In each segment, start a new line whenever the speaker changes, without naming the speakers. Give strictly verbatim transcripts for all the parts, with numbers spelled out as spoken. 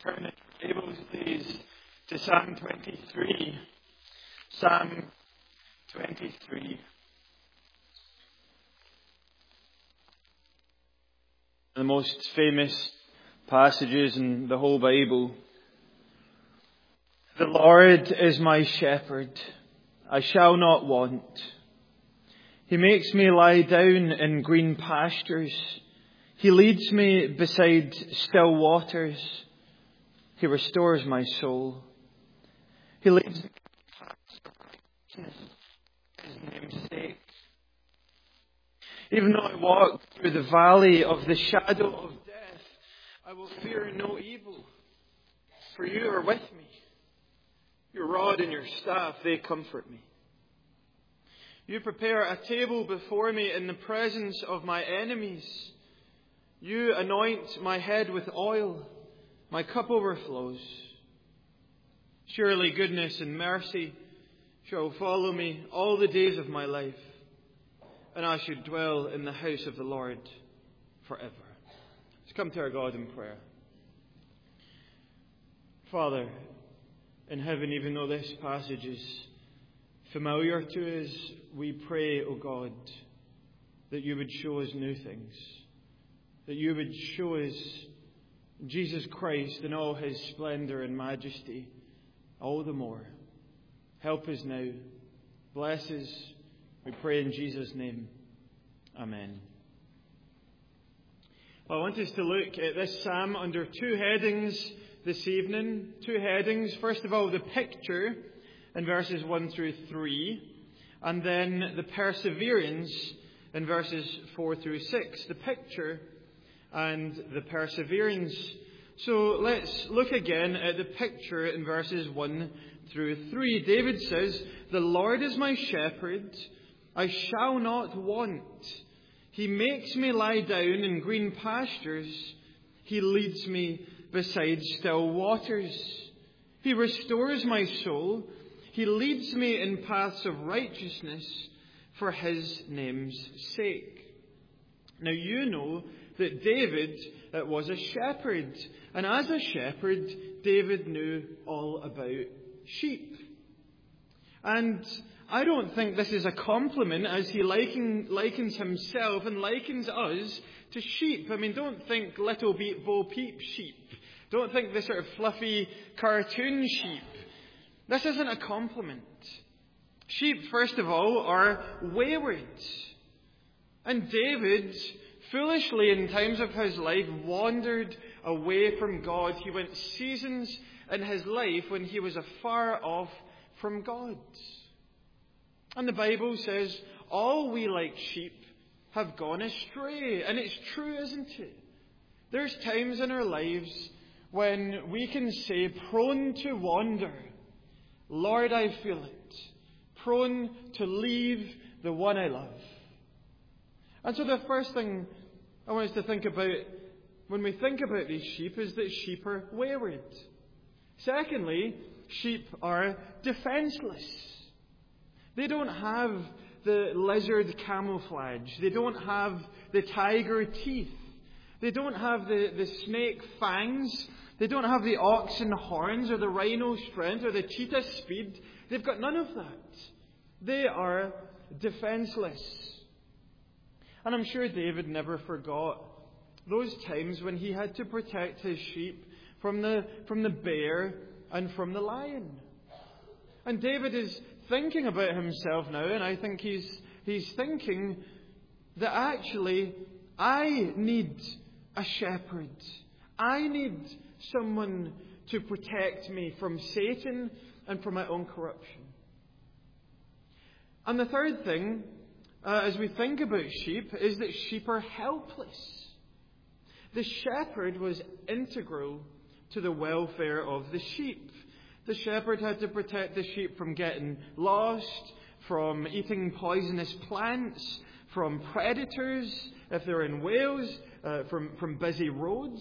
Turn in your Bibles, please, to Psalm twenty-three. Psalm twenty-three. The most famous passages in the whole Bible. The Lord is my shepherd, I shall not want. He makes me lie down in green pastures. He leads me beside still waters. He restores my soul. He leads me in His name's sake. Even though I walk through the valley of the shadow of death, I will fear no evil, for you are with me. Your rod and your staff, they comfort me. You prepare a table before me in the presence of my enemies. You anoint my head with oil. My cup overflows. Surely goodness and mercy shall follow me all the days of my life, and I should dwell in the house of the Lord forever. Let's come to our God in prayer. Father in heaven, even though this passage is familiar to us, we pray, O God, that you would show us new things, that you would show us Jesus Christ in all his splendour and majesty all the more. Help us now. Bless us. We pray in Jesus' name. Amen. Well, I want us to look at this psalm under two headings this evening. Two headings. First of all, the picture in verses one through three. And then the perseverance in verses four through six. The picture and the perseverance. So let's look again at the picture in verses one through three. David says, "The Lord is my shepherd, I shall not want. He makes me lie down in green pastures. He leads me beside still waters. He restores my soul. He leads me in paths of righteousness for his name's sake." Now you know that David uh, was a shepherd. And as a shepherd, David knew all about sheep. And I don't think this is a compliment as he liken, likens himself and likens us to sheep. I mean, don't think little Bo Peep sheep. Don't think the sort of fluffy cartoon sheep. This isn't a compliment. Sheep, first of all, are wayward. And David, foolishly in times of his life, wandered away from God. He went seasons in his life when he was afar off from God. And the Bible says, all we like sheep have gone astray. And it's true, isn't it? There's times in our lives when we can say, prone to wander, Lord, I feel it. Prone to leave the one I love. And so the first thing I want us to think about when we think about these sheep is that sheep are wayward. Secondly, sheep are defenseless. They don't have the lizard camouflage. They don't have the tiger teeth. They don't have the, the snake fangs. They don't have the oxen horns or the rhino strength or the cheetah speed. They've got none of that. They are defenseless. And I'm sure David never forgot those times when he had to protect his sheep from the, from the bear and from the lion. And David is thinking about himself now, and I think he's, he's thinking that actually I need a shepherd. I need someone to protect me from Satan and from my own corruption. And the third thing, Uh, as we think about sheep, is that sheep are helpless. The shepherd was integral to the welfare of the sheep. The shepherd had to protect the sheep from getting lost, from eating poisonous plants, from predators, if they're in Wales, uh, from, from busy roads.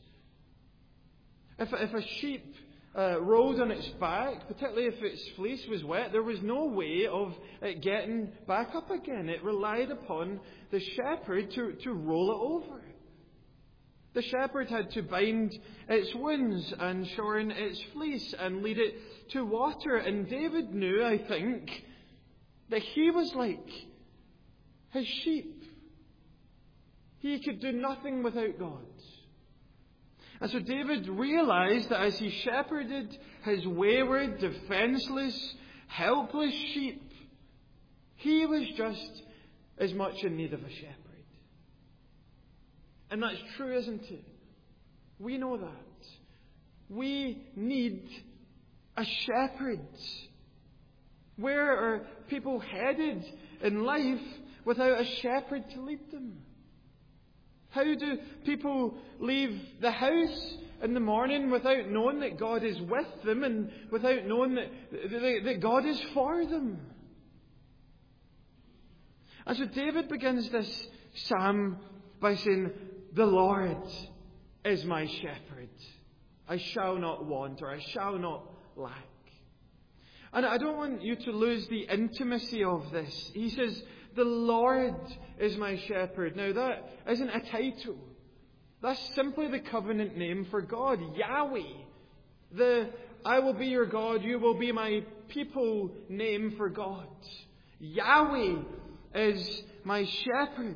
If, if a sheep Uh, rolled on its back, particularly if its fleece was wet, there was no way of it getting back up again. It relied upon the shepherd to, to roll it over. The shepherd had to bind its wounds and shorn its fleece and lead it to water. And David knew, I think, that he was like his sheep. He could do nothing without God. And so David realized that as he shepherded his wayward, defenseless, helpless sheep, he was just as much in need of a shepherd. And that's true, isn't it? We know that. We need a shepherd. Where are people headed in life without a shepherd to lead them? How do people leave the house in the morning without knowing that God is with them and without knowing that, that, that God is for them? And so David begins this psalm by saying, "The Lord is my shepherd. I shall not want, or I shall not lack." And I don't want you to lose the intimacy of this. He says, "The Lord is my shepherd." Now that isn't a title. That's simply the covenant name for God, Yahweh. The "I will be your God, you will be my people" name for God. Yahweh is my shepherd.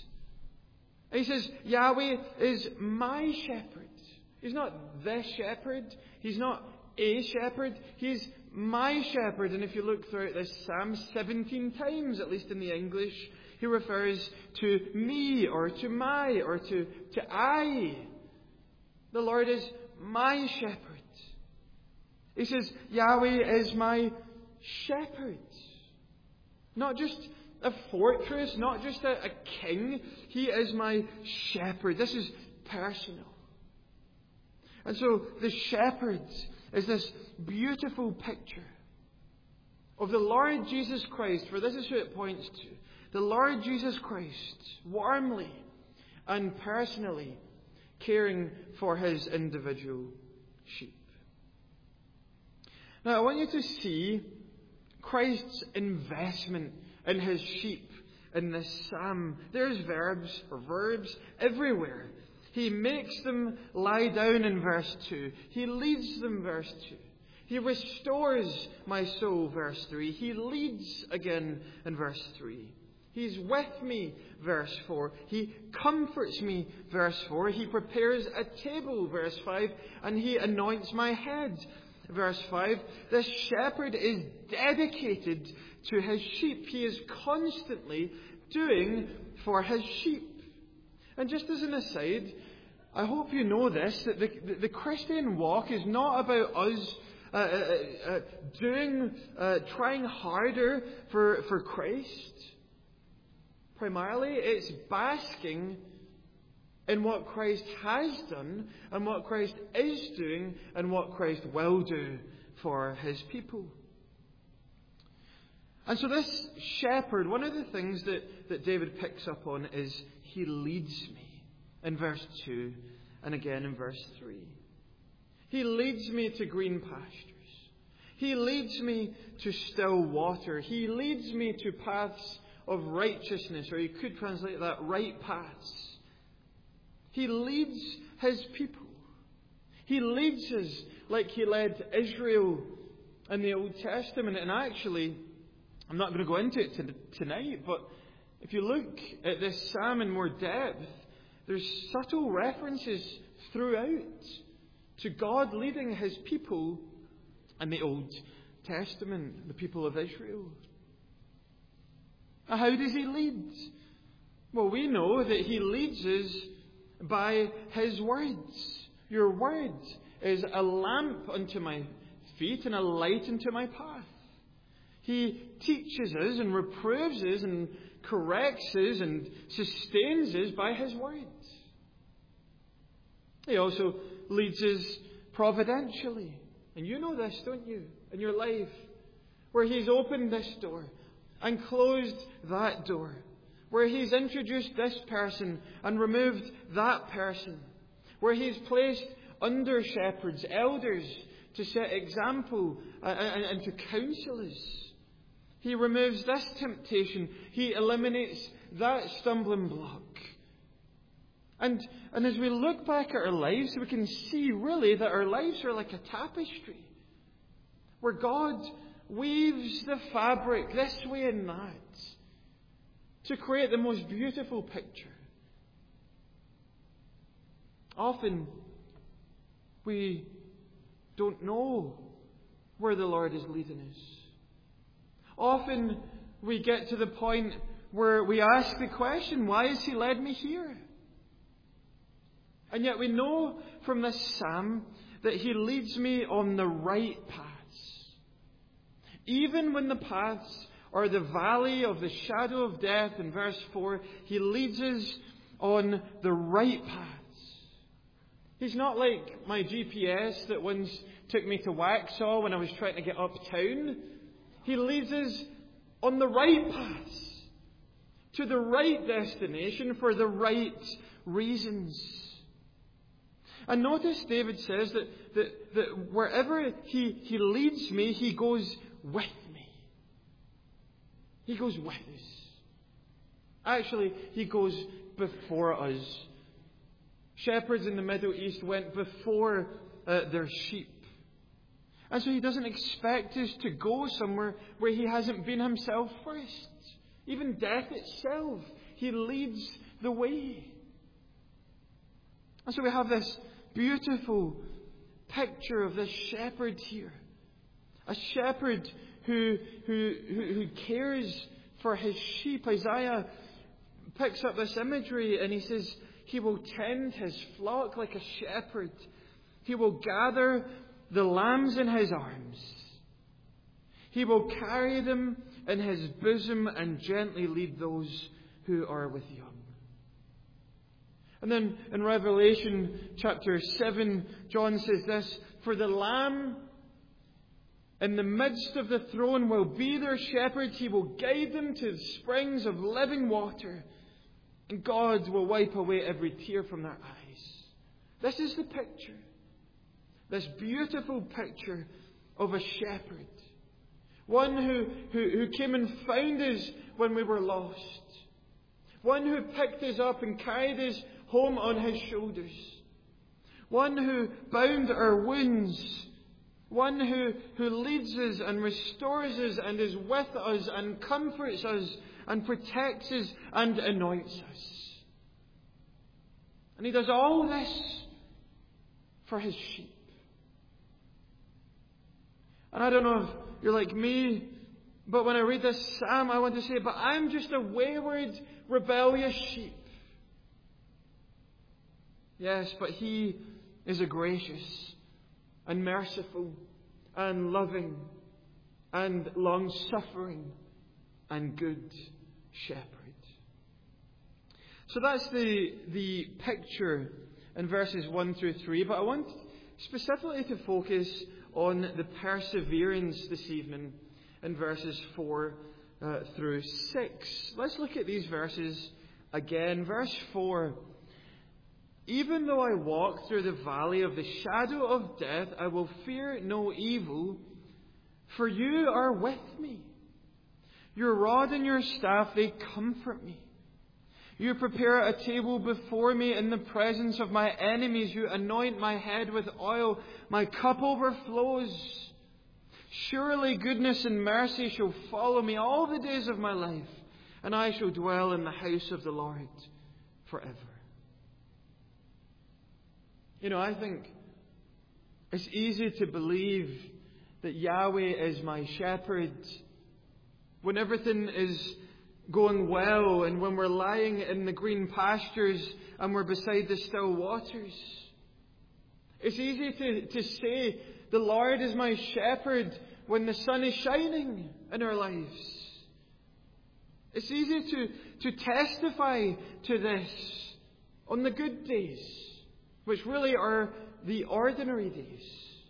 He says, Yahweh is my shepherd. He's not the shepherd. He's not a shepherd. He's my shepherd. And if you look throughout this psalm, seventeen times, at least in the English, he refers to me or to my or to, to I. The Lord is my shepherd. He says, Yahweh is my shepherd. Not just a fortress, not just a, a king. He is my shepherd. This is personal. And so the shepherd is this beautiful picture of the Lord Jesus Christ, for this is who it points to. The Lord Jesus Christ, warmly and personally caring for his individual sheep. Now I want you to see Christ's investment in his sheep in this psalm. There's verbs or verbs everywhere. He makes them lie down in verse two. He leads them, verse two. He restores my soul, verse three. He leads again in verse three. He's with me, verse four. He comforts me, verse four. He prepares a table, verse five. And he anoints my head, verse five. This shepherd is dedicated to his sheep. He is constantly doing for his sheep. And just as an aside, I hope you know this, that the, the, the Christian walk is not about us uh, uh, uh, doing, uh, trying harder for, for Christ. Primarily, it's basking in what Christ has done and what Christ is doing and what Christ will do for his people. And so this shepherd, one of the things that, that David picks up on is he leads me in verse two and again in verse three. He leads me to green pastures. He leads me to still water. He leads me to paths of righteousness, or you could translate that, right paths. He leads his people. He leads us like he led Israel in the Old Testament. And actually, I'm not going to go into it tonight, but if you look at this psalm in more depth, there's subtle references throughout to God leading his people in the Old Testament, the people of Israel. Now, how does he lead? Well, we know that he leads us by his words. Your word is a lamp unto my feet and a light unto my path. He teaches us and reproves us and corrects us and sustains us by his words. He also leads us providentially. And you know this, don't you, in your life, where he's opened this door and closed that door, where he's introduced this person and removed that person, where he's placed under shepherds, elders, to set example and, and to counsel us. He removes this temptation. He eliminates that stumbling block. And, and as we look back at our lives, we can see really that our lives are like a tapestry, where God weaves the fabric this way and that to create the most beautiful picture. Often we don't know where the Lord is leading us. Often we get to the point where we ask the question, why has He led me here? And yet we know from this psalm that He leads me on the right paths. Even when the paths are the valley of the shadow of death, in verse four, He leads us on the right paths. He's not like my G P S that once took me to Waxhaw when I was trying to get uptown. He leads us on the right paths, to the right destination for the right reasons. And notice David says that, that, that wherever he, he leads me, He goes with me. He goes with us. Actually, He goes before us. Shepherds in the Middle East went before uh, their sheep. And so He doesn't expect us to go somewhere where He hasn't been Himself first. Even death itself, He leads the way. And so we have this beautiful picture of this shepherd here. A shepherd who, who, who, who cares for his sheep. Isaiah picks up this imagery and he says, He will tend His flock like a shepherd. He will gather the lambs in His arms. He will carry them in His bosom and gently lead those who are with young. And then in Revelation chapter seven, John says this, For the Lamb in the midst of the throne will be their shepherd. He will guide them to the springs of living water. And God will wipe away every tear from their eyes. This is the picture. This beautiful picture of a shepherd. One who, who, who came and found us when we were lost. One who picked us up and carried us home on His shoulders. One who bound our wounds. One who, who leads us and restores us and is with us and comforts us and protects us and anoints us. And He does all this for His sheep. And I don't know if you're like me, but when I read this psalm, I want to say, but I'm just a wayward, rebellious sheep. Yes, but He is a gracious and merciful and loving and long-suffering and good shepherd. So that's the, the picture in verses one through three. But I want specifically to focus on the perseverance this evening in verses four uh, through six. Let's look at these verses again. Verse four. Even though I walk through the valley of the shadow of death, I will fear no evil, for you are with me. Your rod and your staff, they comfort me. You prepare a table before me in the presence of my enemies. You anoint my head with oil. My cup overflows. Surely goodness and mercy shall follow me all the days of my life, and I shall dwell in the house of the Lord forever. You know, I think it's easy to believe that Yahweh is my shepherd when everything is going well and when we're lying in the green pastures and we're beside the still waters. It's easy to, to say the Lord is my shepherd when the sun is shining in our lives. It's easy to, to testify to this on the good days, which really are the ordinary days.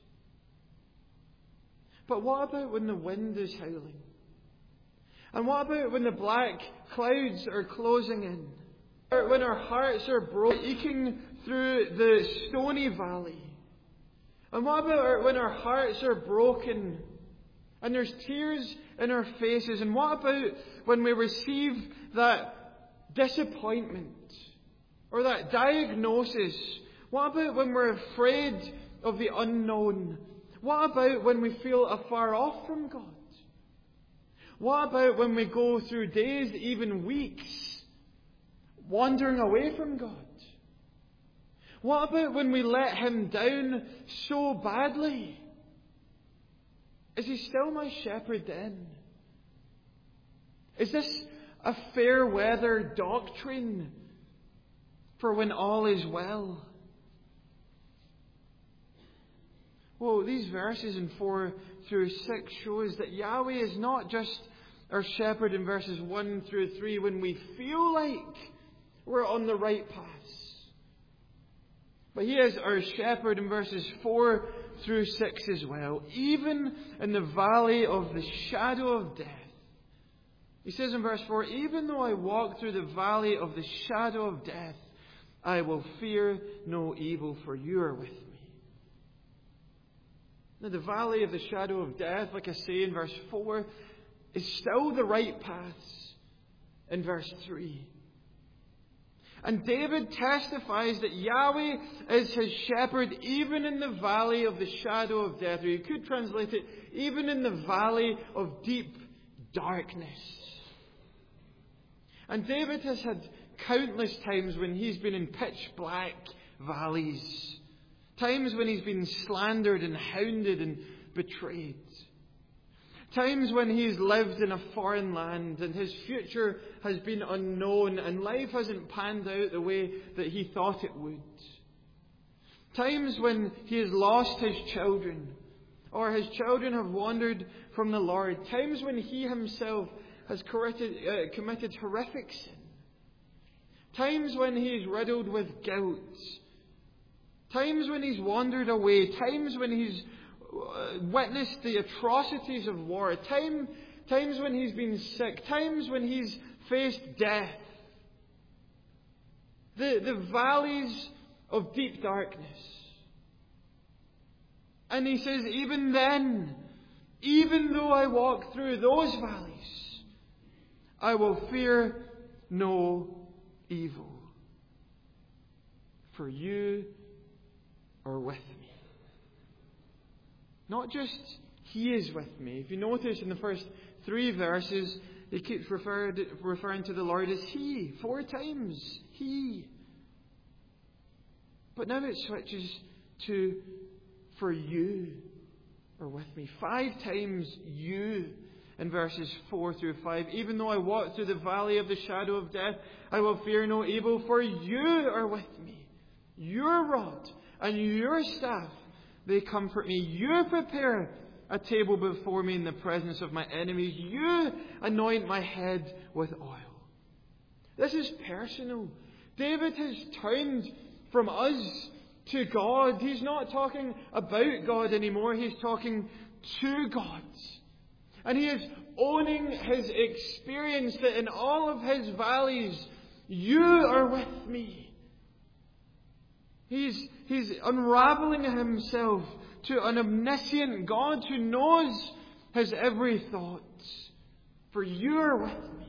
But what about when the wind is howling? And what about when the black clouds are closing in? Or when our hearts are breaking through the stony valley? And what about when our hearts are broken and there's tears in our faces? And what about when we receive that disappointment Or that diagnosis? What about when we're afraid of the unknown? What about when we feel afar off from God? What about when we go through days, even weeks, wandering away from God? What about when we let Him down so badly? Is He still my shepherd then? Is this a fair weather doctrine for when all is well? Well, these verses in four through six shows that Yahweh is not just our shepherd in verses one through three when we feel like we're on the right path. But He is our shepherd in verses four through six as well. Even in the valley of the shadow of death. He says in verse four, even though I walk through the valley of the shadow of death, I will fear no evil, for you are with me. Now, the valley of the shadow of death, like I say in verse four, is still the right paths in verse three. And David testifies that Yahweh is his shepherd even in the valley of the shadow of death. Or you could translate it, even in the valley of deep darkness. And David has had countless times when he's been in pitch black valleys. Times when he's been slandered and hounded and betrayed. Times when he's lived in a foreign land and his future has been unknown and life hasn't panned out the way that he thought it would. Times when he has lost his children or his children have wandered from the Lord. Times when he himself has committed, uh, committed horrific sin. Times when he is riddled with guilt. Times when he's wandered away. Times when he's witnessed the atrocities of war. Time, times when he's been sick. Times when he's faced death. The, the valleys of deep darkness. And he says, even then, even though I walk through those valleys, I will fear no evil. For you are with me. Not just He is with me. If you notice in the first three verses, he keeps referred, referring to the Lord as He. Four times. He. But now it switches to for you are with me. Five times you in verses four through five. Even though I walk through the valley of the shadow of death, I will fear no evil, for you are with me. Your rod and your staff, they comfort me. You prepare a table before me in the presence of my enemies. You anoint my head with oil. This is personal. David has turned from us to God. He's not talking about God anymore. He's talking to God. And he is owning his experience that in all of his valleys, you are with me. He's, he's unraveling himself to an omniscient God who knows his every thought. For you are with me.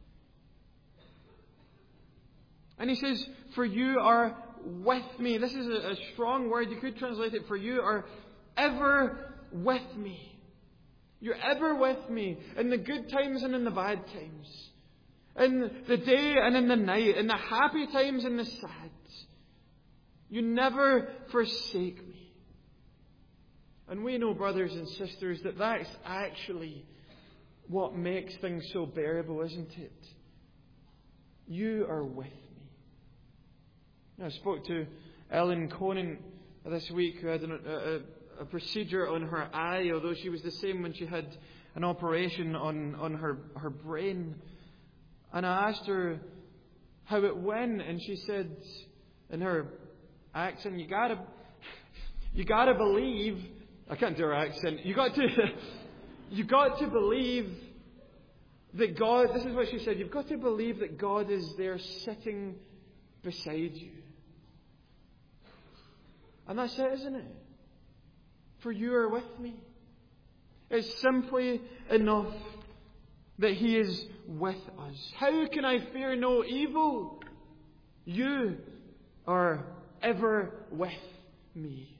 And he says, for you are with me. This is a, a strong word. You could translate it, for you are ever with me. You're ever with me in the good times and in the bad times. In the day and in the night. In the happy times and the sad. You never forsake me. And we know, brothers and sisters, that that's actually what makes things so bearable, isn't it? You are with me. I spoke to Ellen Conan this week, who had a, a, a procedure on her eye, although she was the same when she had an operation on, on her, her brain. And I asked her how it went, and she said in her accent, you gotta, you gotta believe. I can't do her accent. You got to, you got to believe that God. This is what she said. You've got to believe that God is there, sitting beside you. And that's it, isn't it? For you are with me. It's simply enough that He is with us. How can I fear no evil? You are ever with me.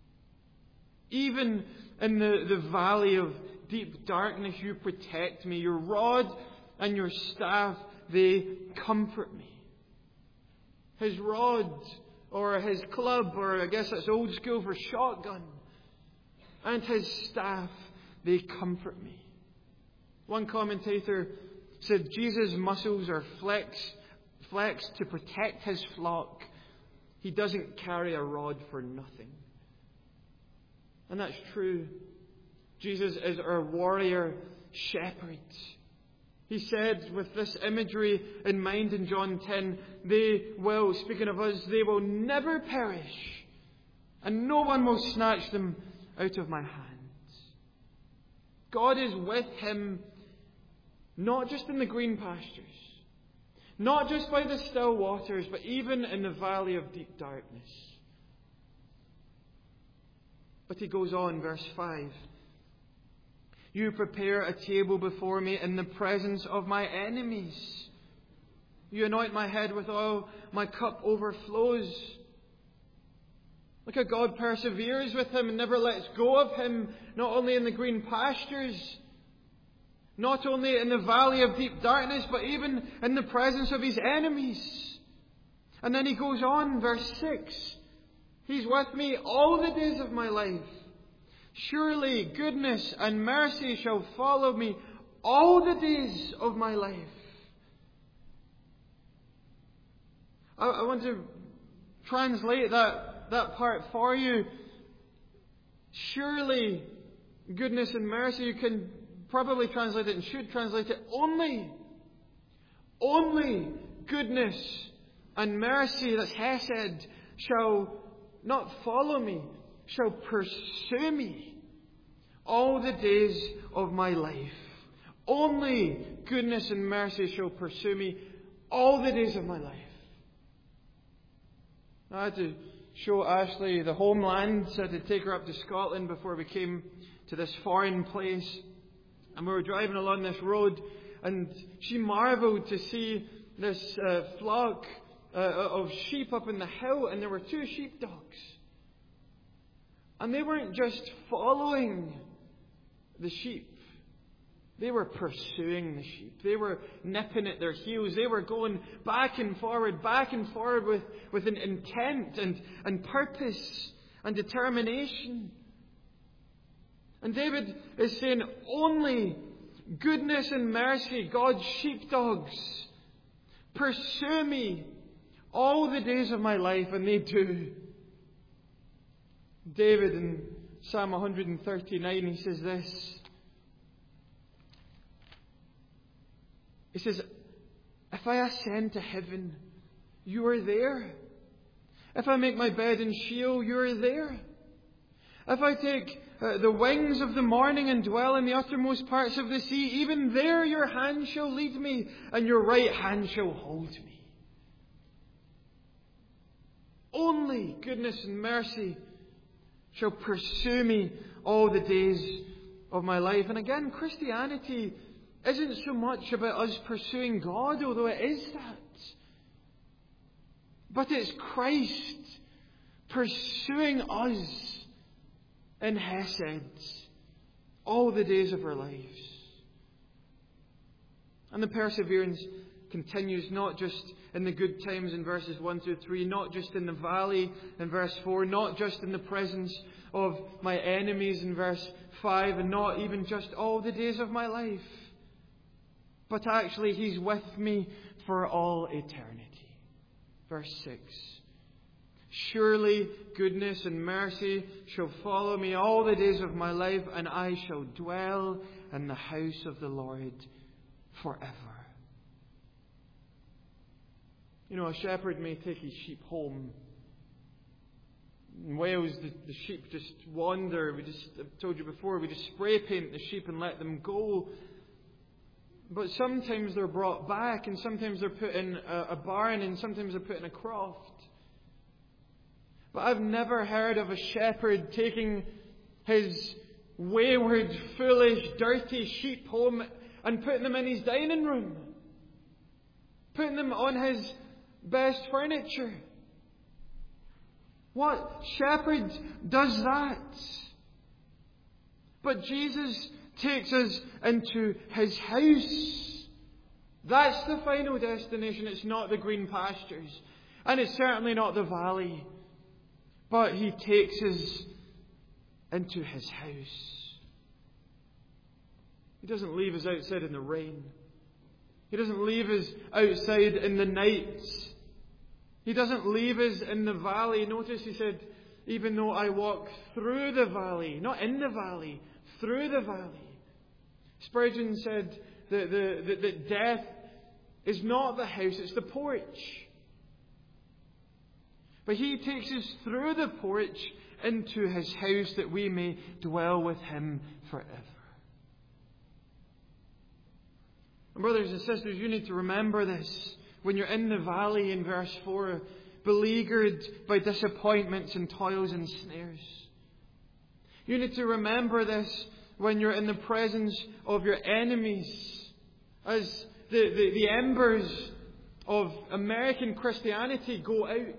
Even in the, the valley of deep darkness, you protect me. Your rod and your staff, they comfort me. His rod, or his club, or I guess that's old school for shotgun, and his staff, they comfort me. One commentator said Jesus' muscles are flexed, flexed to protect his flock. He doesn't carry a rod for nothing. And that's true. Jesus is our warrior shepherd. He said, with this imagery in mind in John ten, they will, speaking of us, they will never perish, and no one will snatch them out of my hands. God is with him, not just in the green pastures, not just by the still waters, but even in the valley of deep darkness. But he goes on, verse five. You prepare a table before me in the presence of my enemies. You anoint my head with oil, my cup overflows. Look how God perseveres with him and never lets go of him, not only in the green pastures, not only in the valley of deep darkness, but even in the presence of his enemies. And then he goes on, verse six. He's with me all the days of my life. Surely goodness and mercy shall follow me all the days of my life. I, I want to translate that, that part for you. Surely goodness and mercy, you can probably translate it and should translate it only. Only goodness and mercy, that's Hesed, shall not follow me, shall pursue me all the days of my life. Only goodness and mercy shall pursue me all the days of my life. I had to show Ashley the homeland, so I had to take her up to Scotland before we came to this foreign place. And we were driving along this road, and she marvelled to see this uh, flock uh, of sheep up in the hill, and there were two sheepdogs. And they weren't just following the sheep. They were pursuing the sheep. They were nipping at their heels. They were going back and forward, back and forward with, with an intent and, and purpose and determination. And David is saying, only goodness and mercy, God's sheepdogs, pursue me all the days of my life, and they do. David in Psalm one thirty-nine, he says this. He says, if I ascend to heaven, you are there. If I make my bed in Sheol, you are there. If I take uh, the wings of the morning and dwell in the uttermost parts of the sea, even there your hand shall lead me, and your right hand shall hold me. Only goodness and mercy shall pursue me all the days of my life. And again, Christianity isn't so much about us pursuing God, although it is that. But it's Christ pursuing us in Hesed all the days of our lives. And the perseverance continues not just in the good times in verses one through three, not just in the valley in verse four, not just in the presence of my enemies in verse five, and not even just all the days of my life. But actually, He's with me for all eternity. Verse six. Surely goodness and mercy shall follow me all the days of my life, and I shall dwell in the house of the Lord forever. You know, a shepherd may take his sheep home. In Wales, the, the sheep just wander. We just, I've told you before, we just spray paint the sheep and let them go. But sometimes they're brought back, and sometimes they're put in a, a barn, and sometimes they're put in a croft. But I've never heard of a shepherd taking his wayward, foolish, dirty sheep home and putting them in his dining room. Putting them on his best furniture. What shepherd does that? But Jesus takes us into His house. That's the final destination. It's not the green pastures. And it's certainly not the valley. But He takes us into His house. He doesn't leave us outside in the rain. He doesn't leave us outside in the night. He doesn't leave us in the valley. Notice He said, even though I walk through the valley, not in the valley, through the valley. Spurgeon said that, the, that, that death is not the house, it's the porch. But He takes us through the porch into His house that we may dwell with Him forever. And brothers and sisters, you need to remember this when you're in the valley in verse four, beleaguered by disappointments and toils and snares. You need to remember this when you're in the presence of your enemies, as the, the, the embers of American Christianity go out.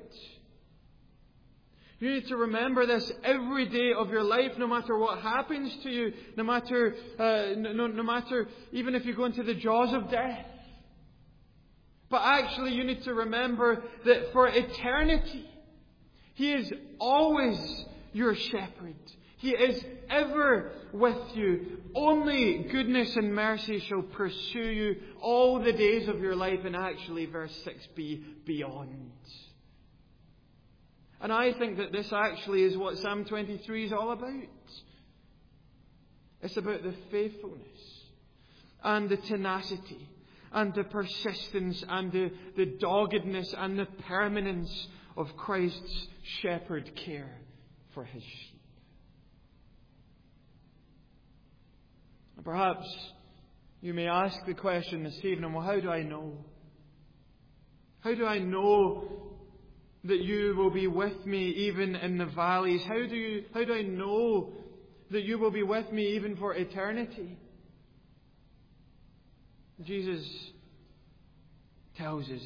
You need to remember this every day of your life, no matter what happens to you, no matter, uh, no, no matter even if you go into the jaws of death. But actually you need to remember that for eternity, He is always your shepherd. He is ever with you. Only goodness and mercy shall pursue you all the days of your life. And actually, verse six b, beyond. And I think that this actually is what Psalm twenty-three is all about. It's about the faithfulness and the tenacity and the persistence and the, the doggedness and the permanence of Christ's shepherd care for His sheep. Perhaps you may ask the question this evening, well, how do I know? How do I know that you will be with me even in the valleys? How do you, how do I know that you will be with me even for eternity? Jesus tells us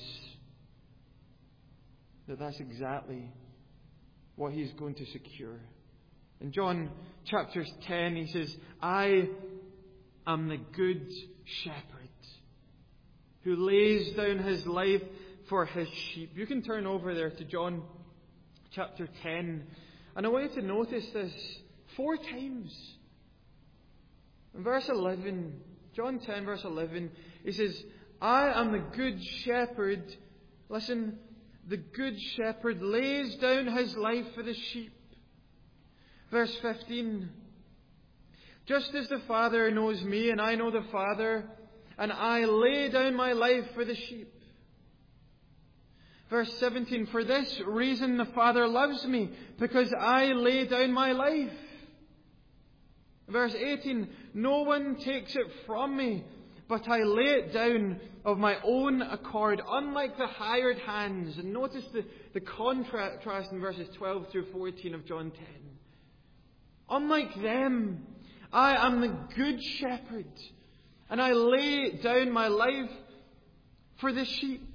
that that's exactly what He's going to secure. In John chapter ten, He says, I am the good shepherd who lays down His life for His sheep. You can turn over there to John chapter ten. And I want you to notice this four times. In verse eleven, John ten verse eleven, He says, I am the good shepherd. Listen, the good shepherd lays down his life for the sheep. Verse fifteen, just as the Father knows me and I know the Father, and I lay down my life for the sheep. Verse seventeen, for this reason the Father loves me, because I lay down my life. Verse eighteen, no one takes it from me, but I lay it down of my own accord, unlike the hired hands. And notice the, the contrast in verses twelve through fourteen of John ten. Unlike them, I am the good shepherd, and I lay down my life for the sheep.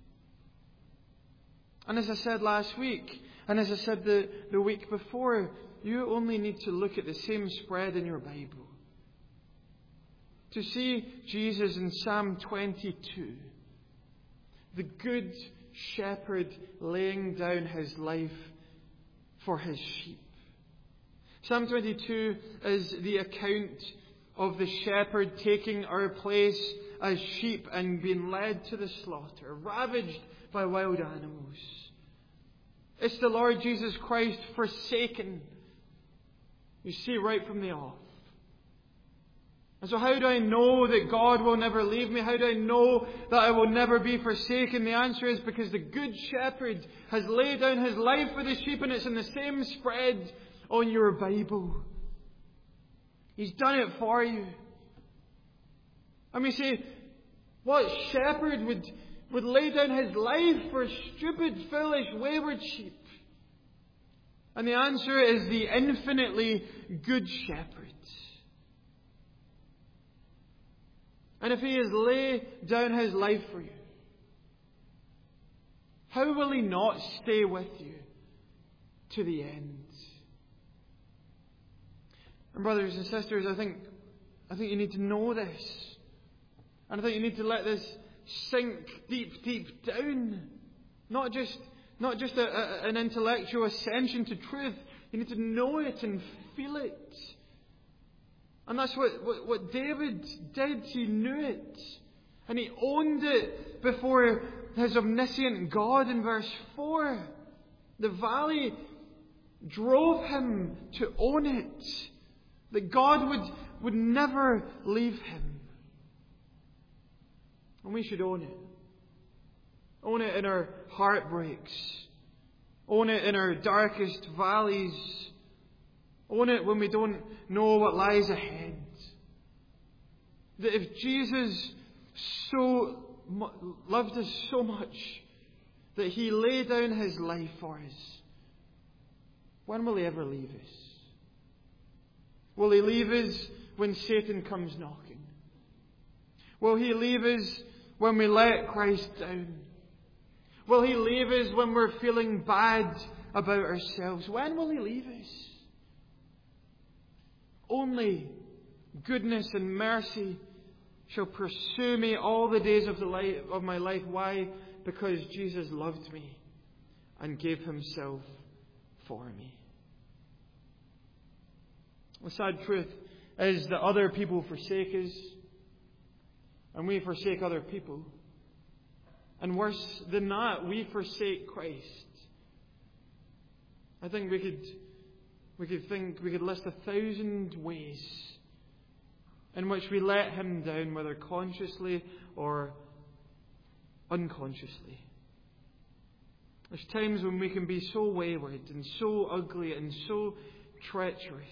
And as I said last week, and as I said the, the week before, you only need to look at the same spread in your Bible to see Jesus in Psalm twenty-two, the good shepherd laying down his life for his sheep. Psalm twenty-two is the account of the shepherd taking our place as sheep and being led to the slaughter, ravaged by wild animals. It's the Lord Jesus Christ forsaken. You see right from the off. And so how do I know that God will never leave me? How do I know that I will never be forsaken? The answer is because the Good Shepherd has laid down his life for the sheep, and it's in the same spread on your Bible. He's done it for you. I mean, say, what shepherd would, would lay down his life for stupid, foolish, wayward sheep? And the answer is the infinitely Good Shepherd. And if he has laid down his life for you, How will He not stay with you to the end? And brothers and sisters, I think, I think you need to know this. And I think you need to let this sink deep, deep down. Not just, not just a, a, an intellectual ascension to truth. You need to know it and feel it. And that's what, what, what David did. He knew it. And he owned it before his omniscient God in verse four. The valley drove him to own it. That God would, would never leave him. And we should own it. Own it in our heartbreaks. Own it in our darkest valleys. Own it when we don't know what lies ahead. That if Jesus so mu- loved us so much that He laid down His life for us, when will He ever leave us? Will He leave us when Satan comes knocking? Will He leave us when we let Christ down? Will He leave us when we're feeling bad about ourselves? When will He leave us? Only goodness and mercy shall pursue me all the days of the life of my life. Why? Because Jesus loved me and gave Himself for me. The sad truth is that other people forsake us, and we forsake other people. And worse than that, we forsake Christ. I think we could we could think we could list a thousand ways in which we let Him down, whether consciously or unconsciously. There's times when we can be so wayward and so ugly and so treacherous.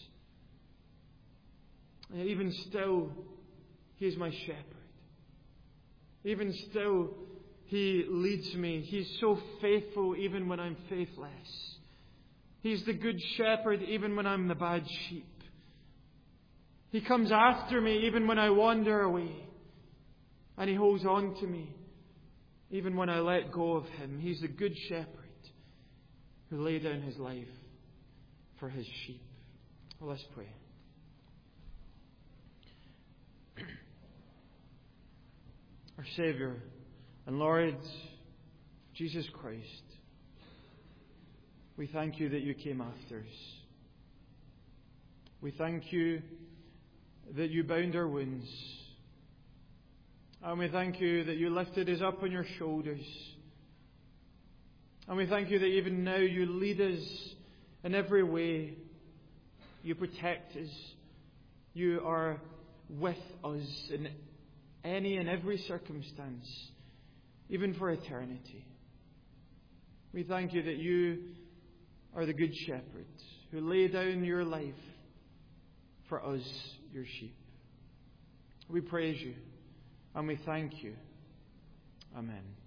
And even still, He is my shepherd. Even still, He leads me. He's so faithful even when I'm faithless. He's the good shepherd even when I'm the bad sheep. He comes after me even when I wander away. And He holds on to me even when I let go of Him. He's the good shepherd who laid down His life for His sheep. Well, let's pray. Our Saviour and Lord Jesus Christ, we thank You that You came after us. We thank You that You bound our wounds. And we thank You that You lifted us up on Your shoulders. And we thank You that even now You lead us in every way. You protect us. You are with us in any and every circumstance, even for eternity. We thank You that You are the Good Shepherd who laid down Your life for us, Your sheep. We praise You and we thank You. Amen.